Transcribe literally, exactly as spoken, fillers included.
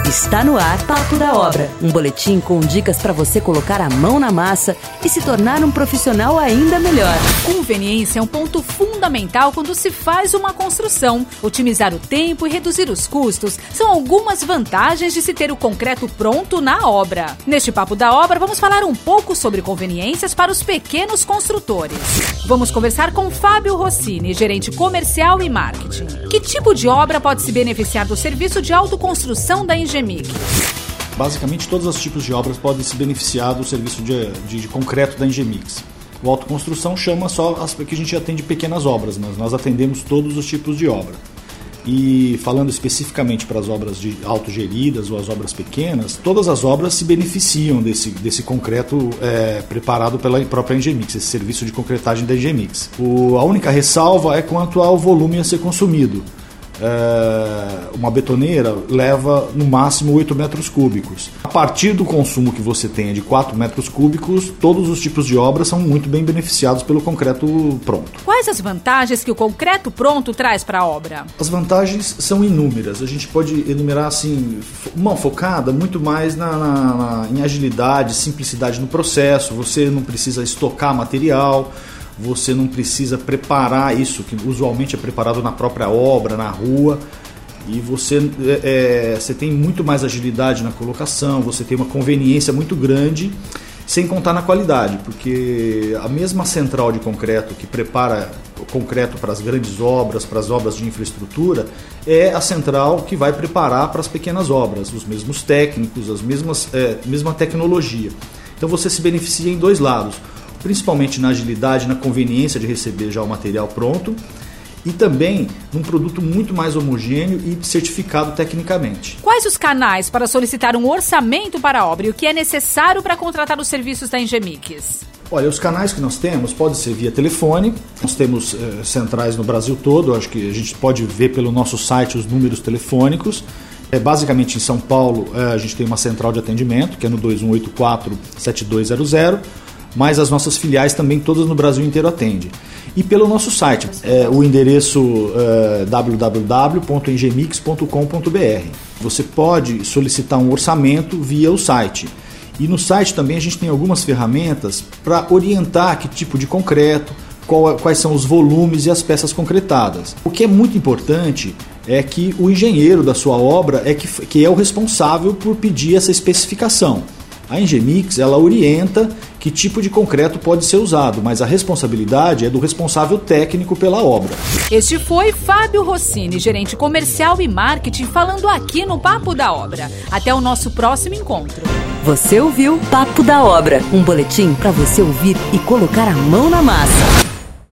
Está no ar Papo da Obra, um boletim com dicas para você colocar a mão na massa e se tornar um profissional ainda melhor. Conveniência é um ponto fundamental quando se faz uma construção. Otimizar o tempo e reduzir os custos são algumas vantagens de se ter o concreto pronto na obra. Neste Papo da Obra, vamos falar um pouco sobre conveniências para os pequenos construtores. Vamos conversar com Fábio Rossini, gerente comercial e marketing. Que tipo de obra pode se beneficiar do serviço de autoconstrução da Engemix? Basicamente, todos os tipos de obras podem se beneficiar do serviço de, de, de concreto da Engemix. O autoconstrução chama só as que a gente atende pequenas obras, mas nós atendemos todos os tipos de obra. E falando especificamente para as obras de autogeridas ou as obras pequenas, todas as obras se beneficiam desse, desse concreto é, preparado pela própria Engemix, esse serviço de concretagem da Engemix. O, a única ressalva é quanto ao volume a ser consumido. É, uma betoneira leva no máximo oito metros cúbicos. A partir do consumo que você tenha de quatro metros cúbicos, todos os tipos de obras são muito bem beneficiados pelo concreto pronto. Quais as vantagens que o concreto pronto traz para a obra? As vantagens são inúmeras. A gente pode enumerar assim, uma focada muito mais na, na, na, em agilidade, simplicidade no processo. Você não precisa estocar material. Você não precisa preparar isso, que usualmente é preparado na própria obra, na rua, e você, é, você tem muito mais agilidade na colocação, você tem uma conveniência muito grande, sem contar na qualidade, porque a mesma central de concreto que prepara o concreto para as grandes obras, para as obras de infraestrutura, é a central que vai preparar para as pequenas obras, os mesmos técnicos, as mesmas, é, mesma tecnologia. Então você se beneficia em dois lados, principalmente na agilidade, na conveniência de receber já o material pronto e também num produto muito mais homogêneo e certificado tecnicamente. Quais os canais para solicitar um orçamento para a obra e o que é necessário para contratar os serviços da Engemix? Olha, os canais que nós temos pode ser via telefone, nós temos eh, centrais no Brasil todo, acho que a gente pode ver pelo nosso site os números telefônicos. É, basicamente em São Paulo eh, a gente tem uma central de atendimento, que é no dois um oito quatro, sete dois zero zero, mas as nossas filiais também todas no Brasil inteiro atendem. E pelo nosso site, é, o endereço é, w w w ponto engemix ponto com ponto b r. Você pode solicitar um orçamento via o site. E no site também a gente tem algumas ferramentas para orientar que tipo de concreto, qual, quais são os volumes e as peças concretadas. O que é muito importante é que o engenheiro da sua obra é que, que é o responsável por pedir essa especificação. A Engemix, ela orienta que tipo de concreto pode ser usado, mas a responsabilidade é do responsável técnico pela obra. Este foi Fábio Rossini, gerente comercial e marketing, falando aqui no Papo da Obra. Até o nosso próximo encontro. Você ouviu Papo da Obra, um boletim para você ouvir e colocar a mão na massa.